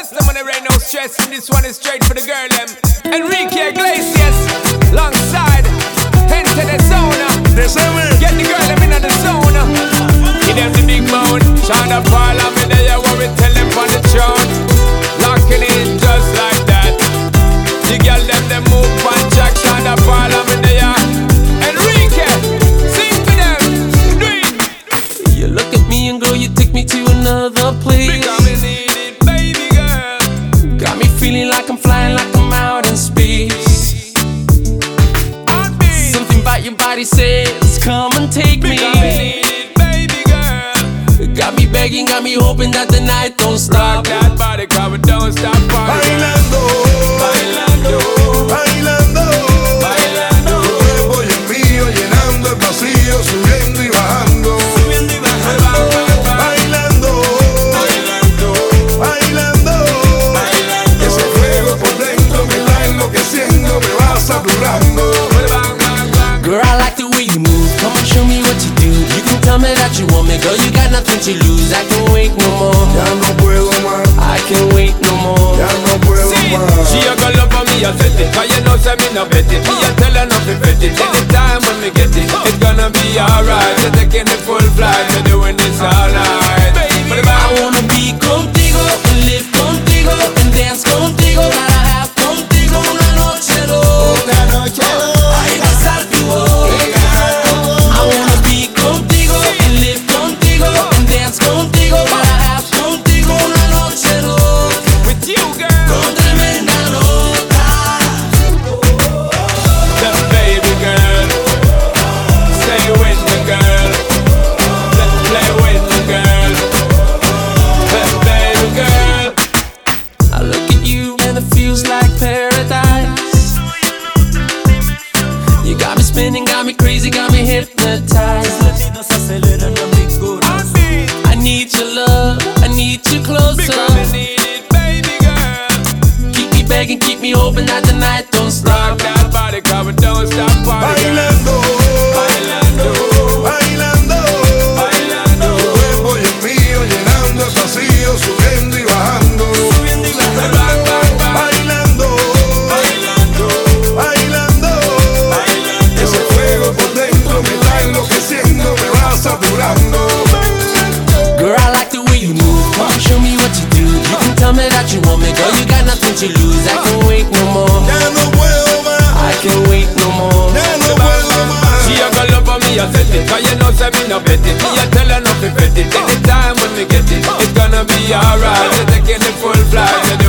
Plus the money, ain't no stress. And this one is straight for the girl, them. Enrique Iglesias, alongside Enter the Zona. Get the girl, them in the zona. Give them the big moan. Shine up all of me there, what we tell them on the throne. Locking in just like that. The girl, them move one track. Shine up all of me there. Enrique, sing for them. Do it. You look at me and girl, you take me to another place. Because me need it, baby girl. Got me feeling like I'm flying, like I'm out in space. Something about your body says, come and take me. Because me need it, baby girl. Got me begging, got me hoping that the night don't stop. Rock that body, cause we don't stop partying. Bailando, Bailando, bailando, bailando. tu cuerpo y el mío llenando el vacío, subiendo y bajando. Subiendo y bajando. Bailando, Bailando, bailando, bailando. ese fuego por dentro me está enloqueciendo, me va saturando. Bang, bang, bang. Girl, I like the way you move. Come and show me what you do. You can tell me that you want me, girl. You got nothing to lose. I can't wait no more. Ya no puedo más, I can't wait no more. ya no puedo See, más. she a go love for me, I set it. Cause you know say me no bet it. Me a tell her not to bet it. Anytime when me get it, it's gonna be alright. We're taking the full flight, we're doing this all night. But if I wanna be contigo and live contigo and dance contigo. Gotta have contigo una noche loca. Ay, besar tu boca. I wanna be contigo and live contigo and dance contigo. Gotta have contigo una noche loca. with you, girl, Con tremenda nota. the baby girl, stay with the girl, play with the girl, the baby girl. I look at you and it feels like paradise. You got me spinning, got me crazy, got me hypnotized. I need your love, I need you closer. Because me need it, baby girl. Keep me begging, keep me hoping that the night don't Rock stop. that body, cause we don't stop partying. Bailando, Bailando, bailando, bailando. tu cuerpo y el mío llenando el vacío, subiendo y bajando. Bang, bang, bang. Bailando, Bailando, bailando, bailando. ese fuego por dentro me está enloqueciendo, me va saturando. Girl, I like the way you move. Come on, show me what you do. You can tell me that you want me, girl. You got nothing to lose. I can't wait no more. Ya no puedo más, I can't wait no more. ya no puedo más. She a go love for me, I set it. Cause you know say me no bet it. Me a tell her not to bet it. Anytime when me get it, it's gonna be alright. We're taking the full flight.